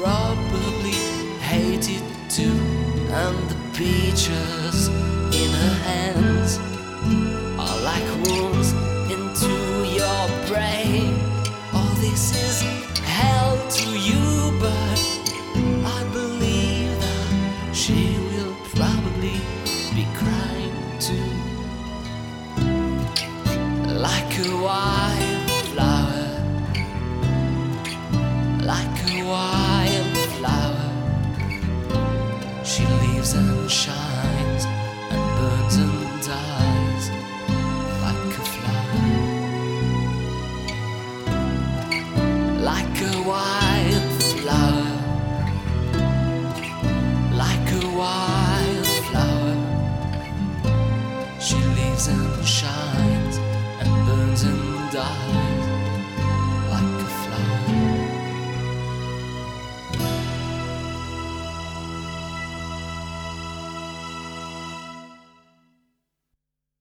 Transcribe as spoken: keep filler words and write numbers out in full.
probably hate it too. And the pictures in her hands are like wounds into your brain. Oh, this is hell to you, but I believe that she will probably be crying too. Like a wildflower, like a wildflower, she lives and shines.